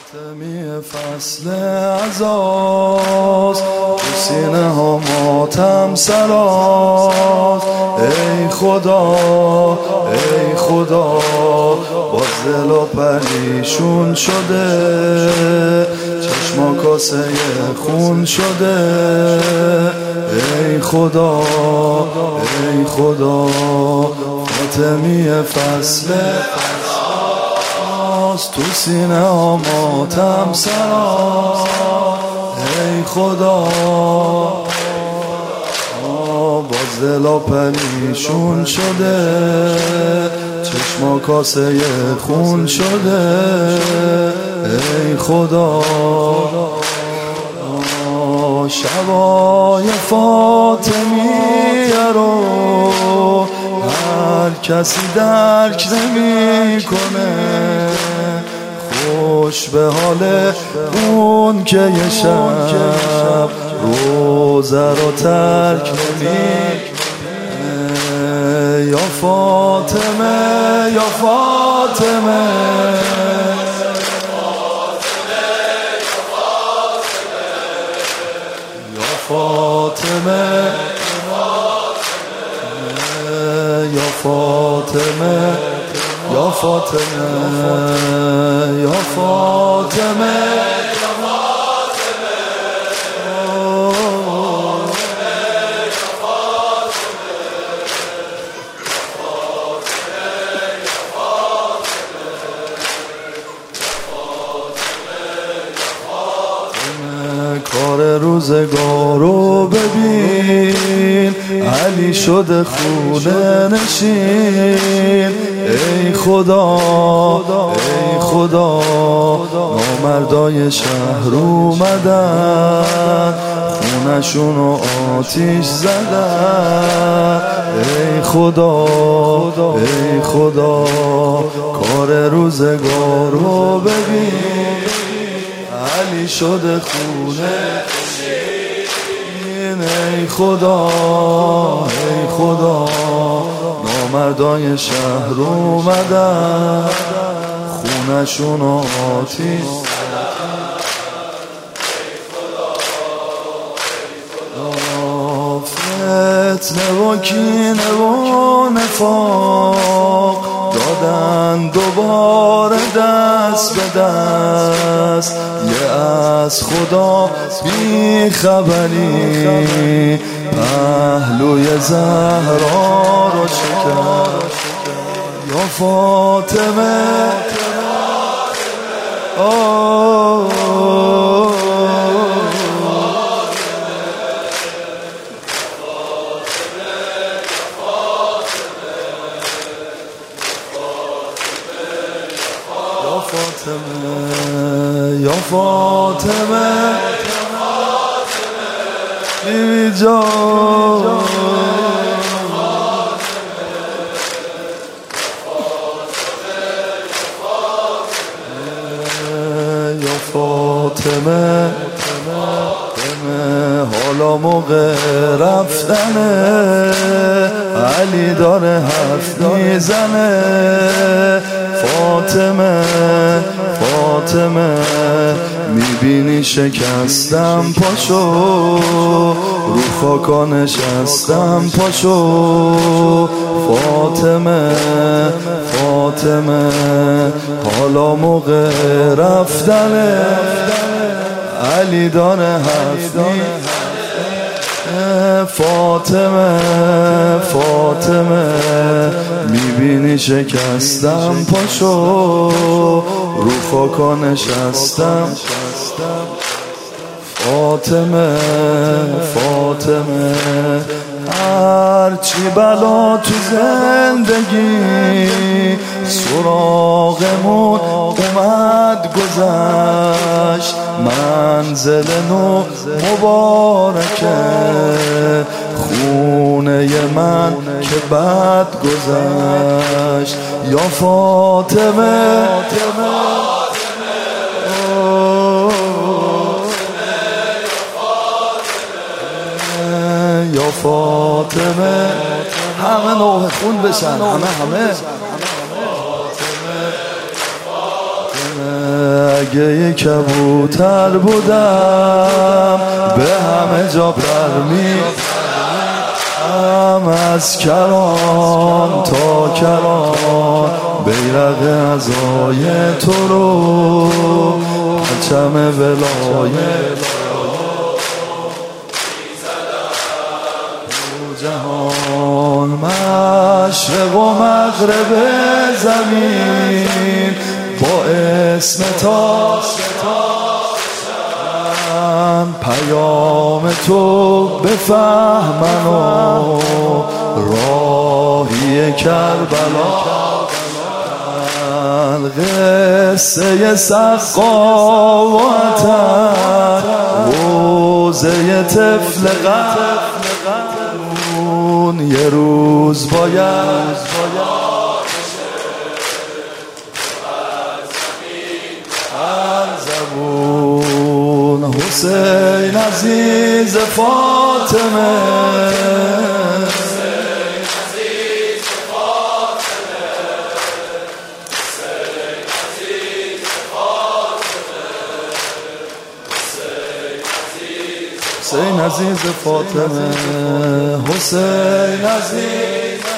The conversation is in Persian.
فاطمی فصل عزاست، تو سینه ها ماتم سراست. ای خدا ای خدا، باز دل و پریشون شده، چشما کاسه خون شده. ای خدا ای خدا، فاطمی فصل تو سینه ها ماتم سراست. ای خدا باز دل و پریشون شده، چشما کاسه خون شده. ای خدا شبای فاطمیه رو هر کسی درک نمی کنه، خوش به حال اون که یه شب روزه رو ترک نمی. یا فاطمه یا فاطمه، یا فاطمه یا فاطمه یا فاطمه یا فاطمه. کار روزگارو ببین، علی شده خونه نشین. ای خدا ای خدا، نامردای شهر اومدن، خونشونو آتیش زدن. ای خدا ای خدا، کار روزگارو ببین، علی شده خونه نشین. ای خدا ای خدا، نامردای شهر اومدن، خونشونو آتیش فتنه و کینه و نفاق دادن دوباره دست به دست. یه از خدا بی خبری پهلوی زهرا رو شکست. یا فاطمه یا فاطمه بی جا. یا فاطمه حالا موقع رفتنه، علی داره حرف میزنه. فاطمه فاطمه، میبینی شکستم پاشو، رو خاکا نشستم پاشو. فاطمه فاطمه، حالا موقع رفتنه، علی داره حرف میزنه. فاطمه فاطمه، میبینی شکستم پاشو، رو خاکا نشستم. فاطمه فاطمه، هرچی بلا تو زندگی سراغمون اومد گذشت، منزل نو مبارکه، خونه من که بد گذشت. یا فاطمه یا فاطمه، همه نوح خون بشن، همه رگه کبوتر بودم، به همه جا پرمیدم، از کران تا کران بیرق عزای تو رو، پرچم ولایت جهان، مشرق و مغرب زمین با اسم تا پیام تو بفهمن و راهی کربلا، قصه سقا و عطر، روزه طفل قلبون، یه روز باید هر زبون حسین عزیز فاطمه، حسین عزیز فاطمه، حسین عزیز